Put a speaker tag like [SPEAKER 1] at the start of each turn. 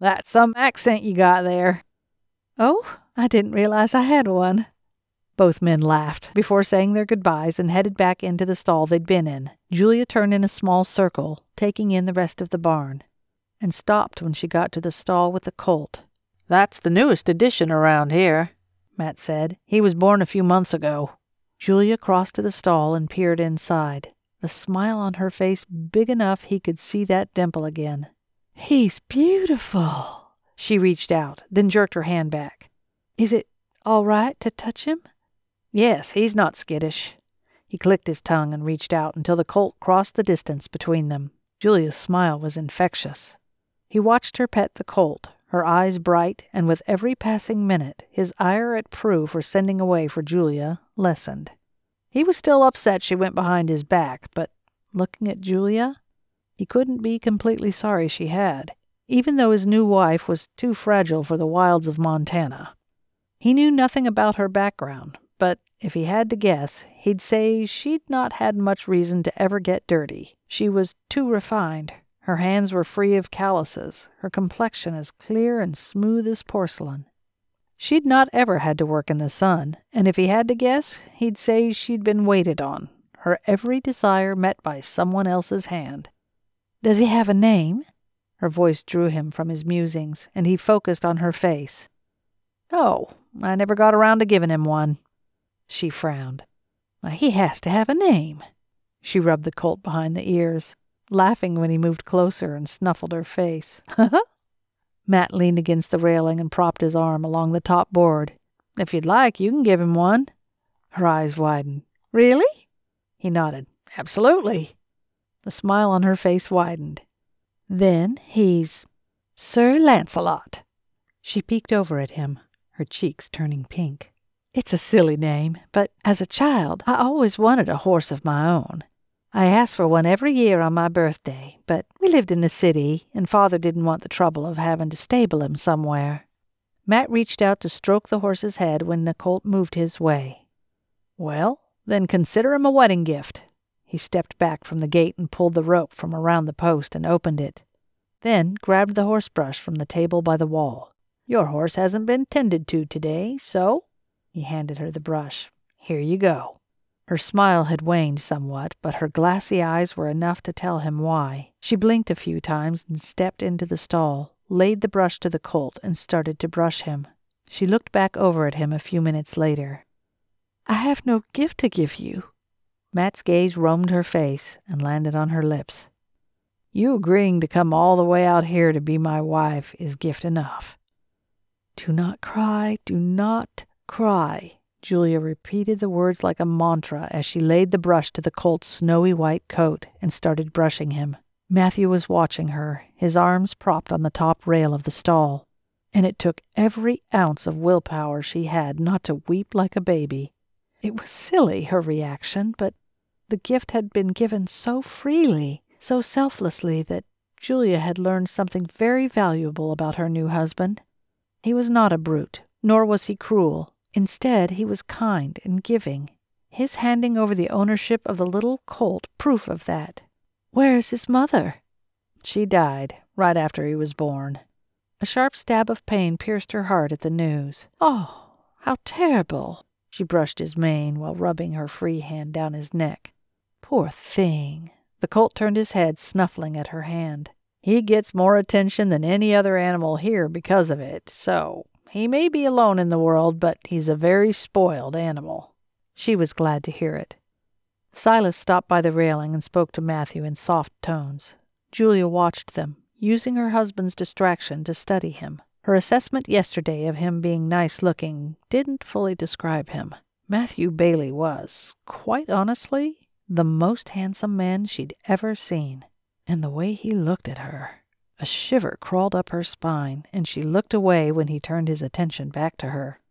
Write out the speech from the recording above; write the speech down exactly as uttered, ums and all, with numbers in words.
[SPEAKER 1] That's some accent you got there." "Oh, I didn't realize I had one." Both men laughed before saying their goodbyes and headed back into the stall they'd been in. Julia turned in a small circle, taking in the rest of the barn, and stopped when she got to the stall with the colt. "That's the newest addition around here," Matt said. "He was born a few months ago." Julia crossed to the stall and peered inside, the smile on her face big enough he could see that dimple again. "He's beautiful." She reached out, then jerked her hand back. "Is it all right to touch him?" "Yes, he's not skittish." He clicked his tongue and reached out until the colt crossed the distance between them. Julia's smile was infectious. He watched her pet the colt, her eyes bright, and with every passing minute, his ire at Prue for sending away for Julia lessened. He was still upset she went behind his back, but looking at Julia, he couldn't be completely sorry she had, even though his new wife was too fragile for the wilds of Montana. He knew nothing about her background, but if he had to guess, he'd say she'd not had much reason to ever get dirty. She was too refined. Her hands were free of calluses, her complexion as clear and smooth as porcelain. She'd not ever had to work in the sun, and if he had to guess, he'd say she'd been waited on, her every desire met by someone else's hand. "Does he have a name?" Her voice drew him from his musings, and he focused on her face. "Oh, I never got around to giving him one." She frowned. "He has to have a name." She rubbed the colt behind the ears, laughing when he moved closer and snuffled her face. Matt leaned against the railing and propped his arm along the top board. "If you'd like, you can give him one." Her eyes widened. "Really?" He nodded. "Absolutely." The smile on her face widened. "Then he's Sir Lancelot." She peeked over at him, her cheeks turning pink. "It's a silly name, but as a child, I always wanted a horse of my own. I asked for one every year on my birthday, but we lived in the city, and Father didn't want the trouble of having to stable him somewhere." Matt reached out to stroke the horse's head when the colt moved his way. "Well, then consider him a wedding gift." He stepped back from the gate and pulled the rope from around the post and opened it. Then grabbed the horse brush from the table by the wall. "Your horse hasn't been tended to today, so—" He handed her the brush. "Here you go." Her smile had waned somewhat, but her glassy eyes were enough to tell him why. She blinked a few times and stepped into the stall, laid the brush to the colt, and started to brush him. She looked back over at him a few minutes later. "I have no gift to give you." Matt's gaze roamed her face and landed on her lips. "You agreeing to come all the way out here to be my wife is gift enough." "Do not cry, do not cry." Julia repeated the words like a mantra as she laid the brush to the colt's snowy white coat and started brushing him. Matthew was watching her, his arms propped on the top rail of the stall, and it took every ounce of willpower she had not to weep like a baby. It was silly, her reaction, but the gift had been given so freely, so selflessly, that Julia had learned something very valuable about her new husband. He was not a brute, nor was he cruel. Instead, he was kind and giving. His handing over the ownership of the little colt proof of that. "Where is his mother?" "She died right after he was born." A sharp stab of pain pierced her heart at the news. "Oh, how terrible!" She brushed his mane while rubbing her free hand down his neck. "Poor thing." The colt turned his head, snuffling at her hand. "He gets more attention than any other animal here because of it, so he may be alone in the world, but he's a very spoiled animal." She was glad to hear it. Silas stopped by the railing and spoke to Matthew in soft tones. Julia watched them, using her husband's distraction to study him. Her assessment yesterday of him being nice-looking didn't fully describe him. Matthew Bailey was, quite honestly, the most handsome man she'd ever seen. And the way he looked at her. A shiver crawled up her spine, and she looked away when he turned his attention back to her.